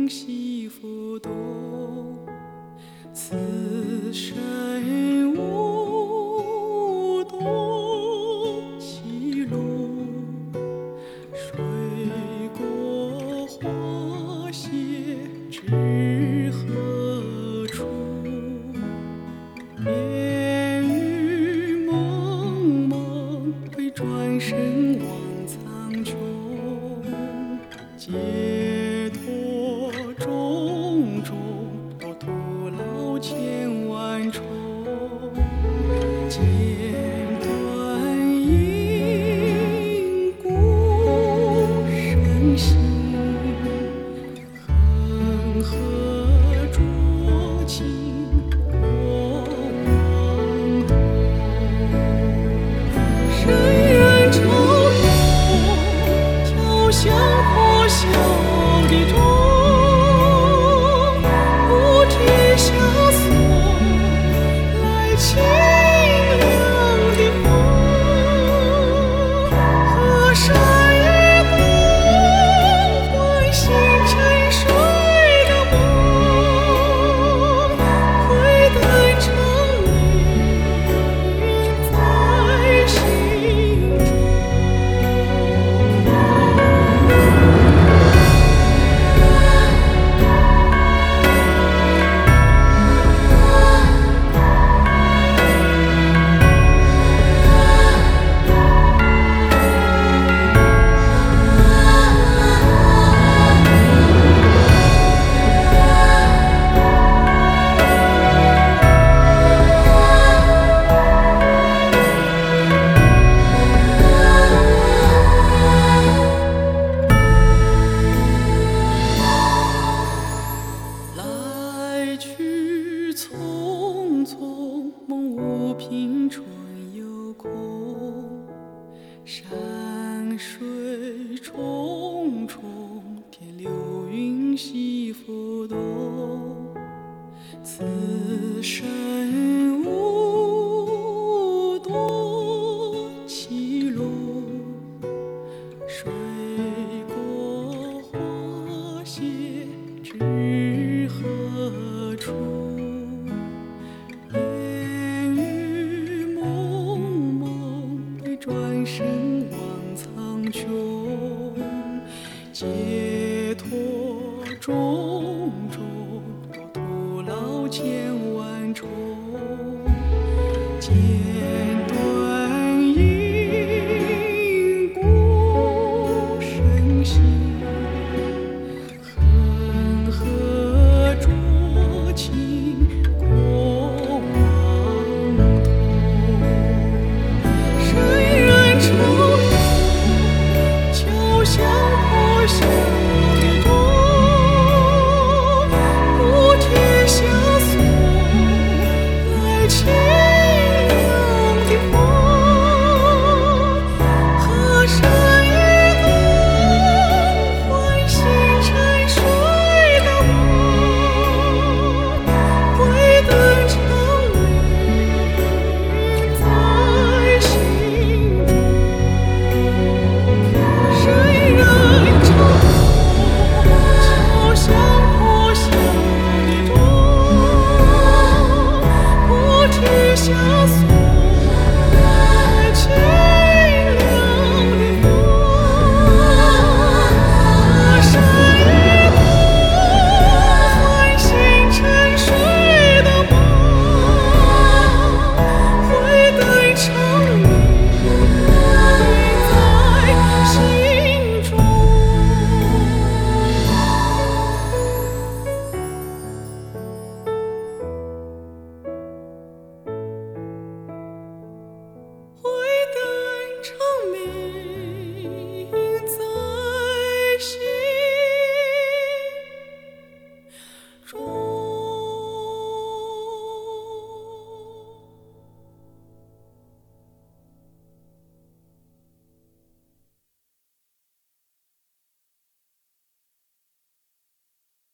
云兮浮动，此生无多歧路，水过花谢知何处？烟雨蒙蒙，会转身望苍穹，解脱种种，都徒劳千万重。剪断因故生心，恒河浊情过往东。深渊潮动，跳向破晓的钟，不知萧索，来清凉的风。河山月光，唤醒沉睡的梦，回灯成泪在心中。来去匆匆，梦无凭，春有空。山水重重，天流云兮浮动。此生无多歧路，水过花谢知何处？烟雨蒙蒙，会转身望苍穹，解脱种种，都徒劳千万重。